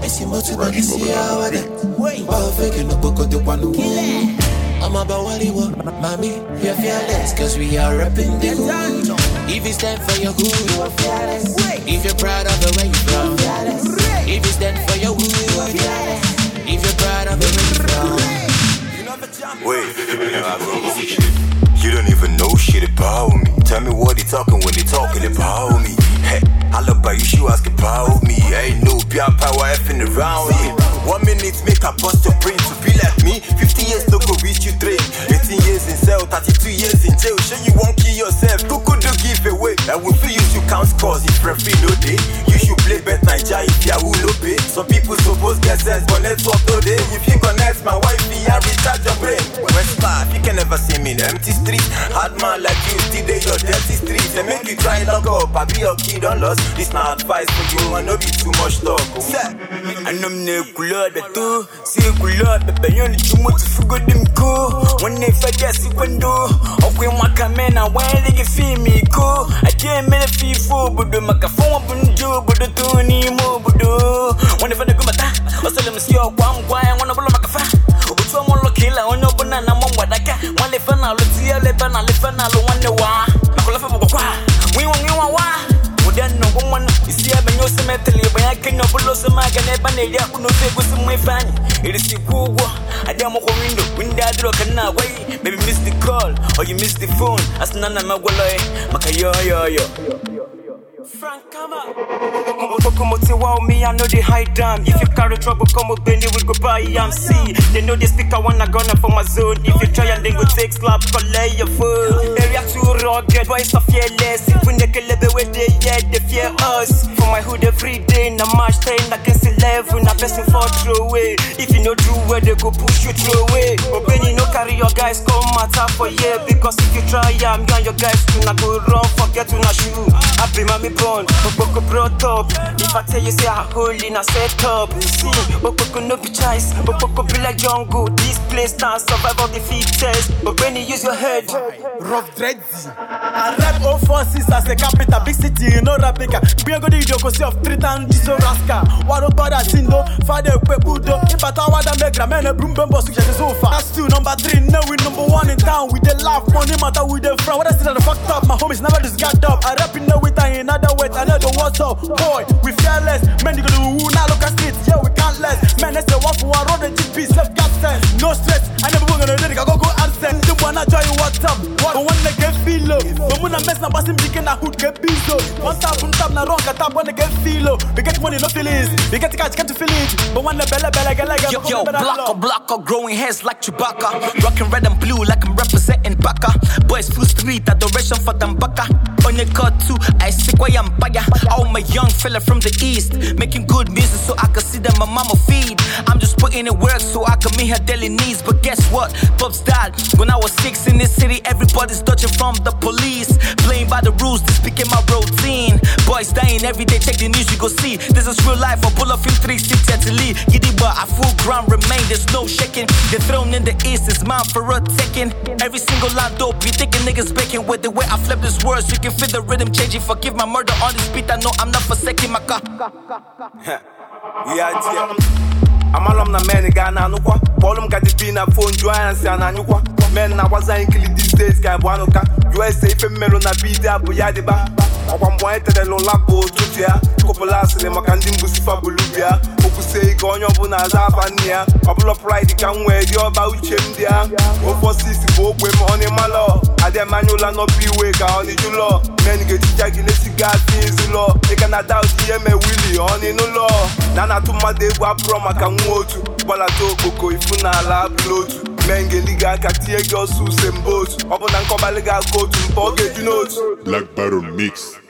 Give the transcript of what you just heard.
I'm about Waliwa, mommy, we are fearless, cause we are repping the hood. If it's time for your hood, you are fearless. If you're proud of the way you from, if it's time for your hood, you are fearless. If you're proud of the way you from. Wait, you don't even know shit about me. Tell me what they talking when they talking about me. Hey, I love by you, she ask about me. Ain't no pure power effing around here. 1 minute make a bust your brain to be like me. 50 years to go reach you 3. 18 years in cell, 32 years in jail. Sure you won't kill yourself, who could do give away? And we feel you should count scores if referee no day. You should play bet Niger if you will no pay. Some people suppose get sense, but let's talk today. If you connect my wife, I recharge your brain. West Park, you can never see me in the empty street. Hard man like you, still they your dirty streets. They make you try lock up, I be your kid on loss. This not advice for you, and no be too much talk. And I'm the couleur de tout. C'est couleur, bébé, y'en a du monde, faut que dem go. When they fed yes, you can do. Okay, my camera, when they get feel me go. I can't make it feel full, but the microphone, but the job, but the Tony more, but the. When they find a good mata, I saw them see your guam, why I wanna blow my cafe. But you want to kill, I want your banana, I'm wadaka. One lift and I'll see a lip and I'll lift and I'll wonder why. I call for what? We want you why? No woman, you see, I've been using mentally, but I cannot blow some mag and never need up no take with my fan. It is the cool. I don't know when that look and now wait. Maybe miss the call or you miss the phone. As none of my wallet, Makayo. Frank, come on. Wow, me, I know they hide down. If you carry trouble, come up, then you will go buy MC. They know they speak, I wanna gun for my zone. If you try and then go take slap, collect your phone. Area too rugged, boys are fearless. If we make a level where they fear us. For my hood every day, in a March 10, against 11, I best in for throw away. If you know true where they go push you throw away. But when you know carry your guys, come matter for yeah. Because if you try, I'm young, your guys do not go wrong, forget to not shoot. I be mommy born, Boko brought up. If I tell you say I hold in a set up. See, Boko no be choice, Boko be like jungle. This place now survive of the fittest. But when you use your head, rough dreads. I rap 046 as a capital, big city, you know Rapika. We are going to do a of 3 times this rascal. What about that Tindo? Father Pepudo. If I tell what I make a man, a broom bumbo, so far. That's 2, number 3, now we number 1 in town. With the laugh, money matter with the front. What I said, I fucked up. My homies never just got up. I rap in the with in other words, I know the what's up. Boy, we fearless. Man, you go to who now look at street. Yeah, we can't less. Man, let's say one for one road and GP, self got sense. No stress. I never gonna do it. I go answer. The one I try you what's up. What one they get feel low. But when I mess up, I seem to get a hood get busy. One tap, na wrong, I tap when they get feel low. We get money, no feelings. We get to catch, get to feel it. But when the bella get like yo, blocker, growing heads like Chewbacca. Rocking red and blue like I'm representing Baka. Boys full street, adoration for them Baka. On your cut too, I stick where I'm by. I'm a young fella from the east, making good music so I can see that my mama feed. I'm just putting in work so I can meet her daily needs. But guess what? Pops died when I was 6 in this city. Everybody's dodging from the police, playing by the rules, this became my routine. Boys dying every day, check the news, you go see. This is real life, I pull up in 360 at the lead. Yidiba, I full ground remain, there's no shaking. The throne in the east is mine for a taking. Every single line dope, you thinking niggas baking. With the way I flip these words, you can feel the rhythm changing. Forgive my murder on this beat, I know I'm not forsaking my car. Yeah, I'm alum na man Ghana no kwa. Problem got the pin up phone join and say na nyukwa. Men na was in killing these days guy buanoka. USA femelo na beat up ya de ba. Okwa mboete de lo labo tutia. Kopolas de makandi mbusifa bulubia. Okuse go onyo bu na za fania. Obulo pride kan we di oba uchem dia. O for six go gbe mo oni malo. Ade manual no be we ga oni julo. Men get jagi le cigar things lo. They can doubt the me willy oni no law. Nana to my day wa pro maka nwotu. Bola to boko ifuna la blotu. Menge liga katie go su sembotu. Obo na nkobaliga go to pocket notes. Black Barrel Mix.